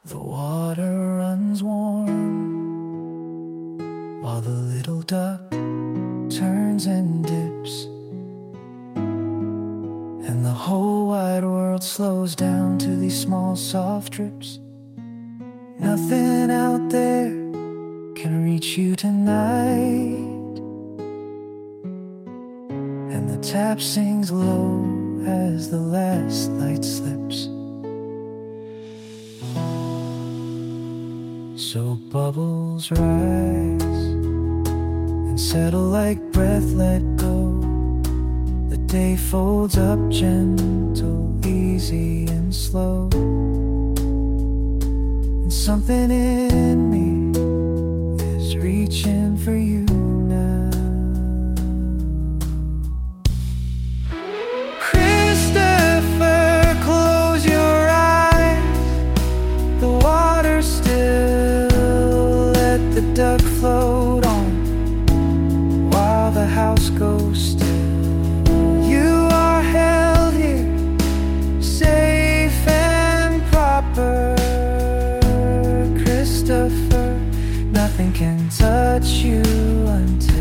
The water runs warm while the little duck turns and dips, and the whole wide world slows down to these small soft drips. Nothing out there can reach you tonight, and the tap sings low as the last light slips. So bubbles rise and settle like breath let go. The day folds up gentle, easy and slow, and something in me is reaching for you now. Christopher, close your eyes. The water's still, let the duck float on while the house goes still. You are held here, safe and proper. Christopher, nothing can touch you until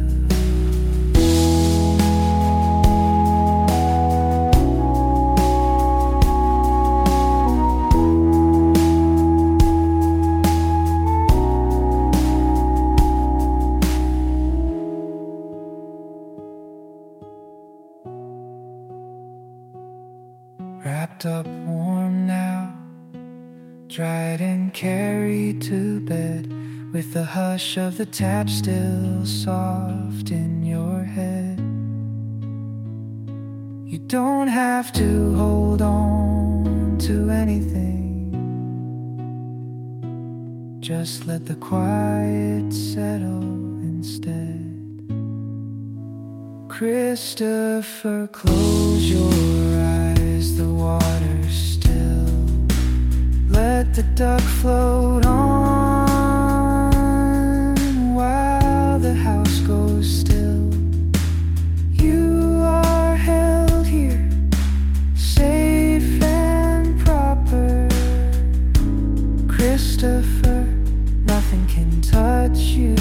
wrapped up warm now, dried and carried to bed, with the hush of the tap still soft in your head. You don't have to hold on to anything, just let the quiet settle instead. Christopher, close your eyes, the water's still, let the duck float on while the house goes still. You are held here, safe and proper. Christopher, nothing can touch you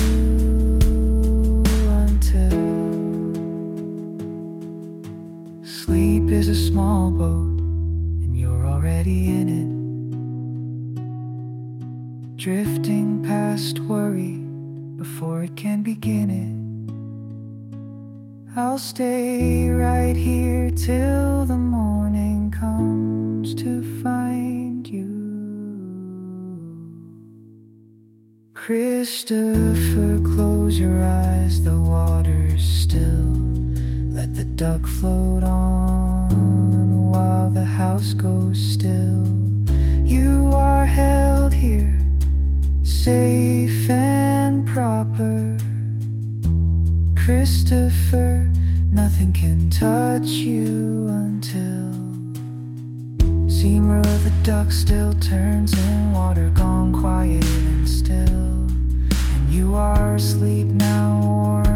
until sleep is a small boat and you're already in it, drifting past worry before it can begin it. I'll stay right here till the morning comes to find you. Christopher, close your eyes, the water's still, let the duck float on while the house goes still. You are held here, safe and proper. Christopher, nothing can touch you until Seymour the duck still turns in water gone quiet and still, and you are asleep now.